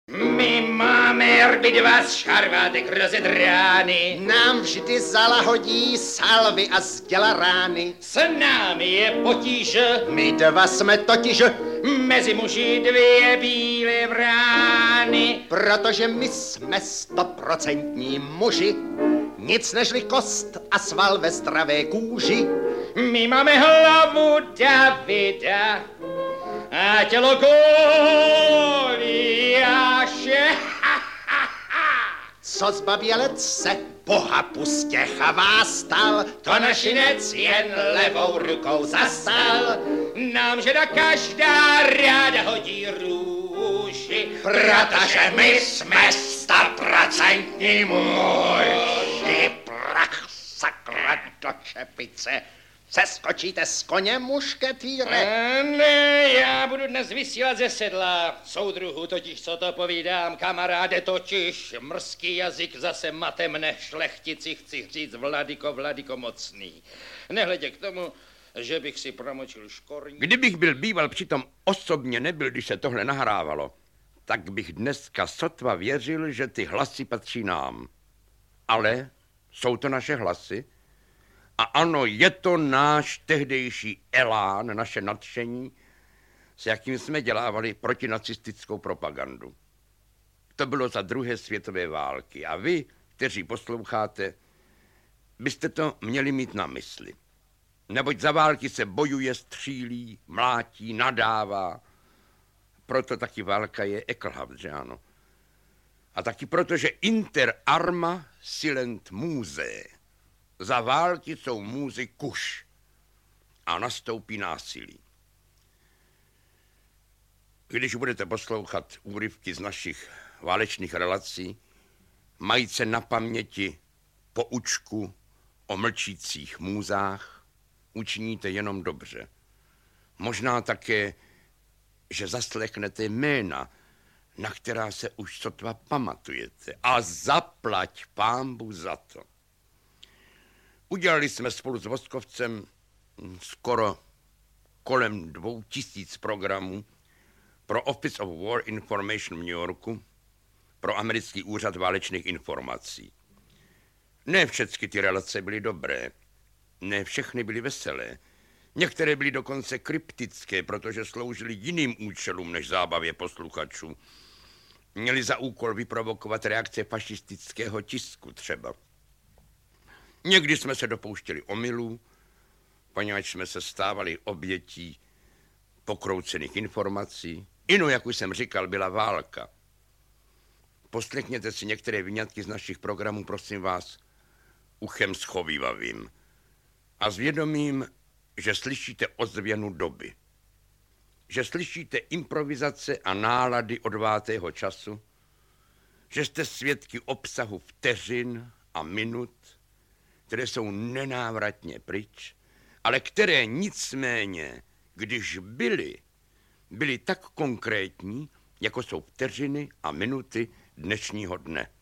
My máme rby dva z šarvátek rozedrány. Nám vždy zalahodí salvy a zděla rány. S námi je potíže, My dva jsme totiž, mezi muži dvě bílé vrány. protože my jsme 100% muži. Nic nežli kost a sval ve zdravé kůži. My máme hlavu Davida a tělo Goliáše. Co zbabělec se Boha pustě chvástal, To našinec jen levou rukou zastal. Nám žena každá ráda hodí růži, protože my jsme 100% muži. Prach sakra do čepice. Seskočíte z koně, mušketýre? Ne, já budu dnes vysílat ze sedla. Soudruhu totiž, co to povídám, kamaráde, totiž mrzký jazyk zase mate mne, šlechtici chci říct vladyko mocný. Nehledě k tomu, že bych si promočil škorní. Kdybych byl býval přitom osobně nebyl, když se tohle nahrávalo, tak bych dneska sotva věřil, že ty hlasy patří nám. Ale jsou to naše hlasy? A ano, je to náš tehdejší elán, naše nadšení, s jakým jsme dělávali protinacistickou propagandu. To bylo za druhé světové války a vy, kteří posloucháte, byste to měli mít na mysli. Neboť za války se bojuje, střílí, mlátí, nadává. Proto taky válka je ekelhaft, že ano. A taky proto, že inter arma silent muse. Za války jsou můzy kuš a nastoupí násilí. Když budete poslouchat úryvky z našich válečných relací, majte na paměti poučku o mlčících můzách, učiníte jenom dobře. Možná také, že zaslechnete jména, na která se už sotva pamatujete. A zaplať pánbu za to. Udělali jsme spolu s Voskovcem skoro kolem 2000 programů pro Office of War Information v New Yorku, pro americký úřad válečných informací. Ne všechny ty relace byly dobré, ne všechny byly veselé. Některé byly dokonce kryptické, protože sloužily jiným účelům než zábavě posluchačů. Měli za úkol vyprovokovat reakce fašistického tisku třeba. Někdy jsme se dopouštěli omylů, poněvadž jsme se stávali obětí pokroucených informací. Inu, jak už jsem říkal, byla válka. Poslechněte si některé vyňatky z našich programů, prosím vás, uchem schovívavým a s vědomím, že slyšíte ozvěnu doby. Že slyšíte improvizace a nálady odvátého času, že jste svědky obsahu vteřin a minut, které jsou nenávratně pryč, ale které nicméně, když byly tak konkrétní, jako jsou vteřiny a minuty dnešního dne.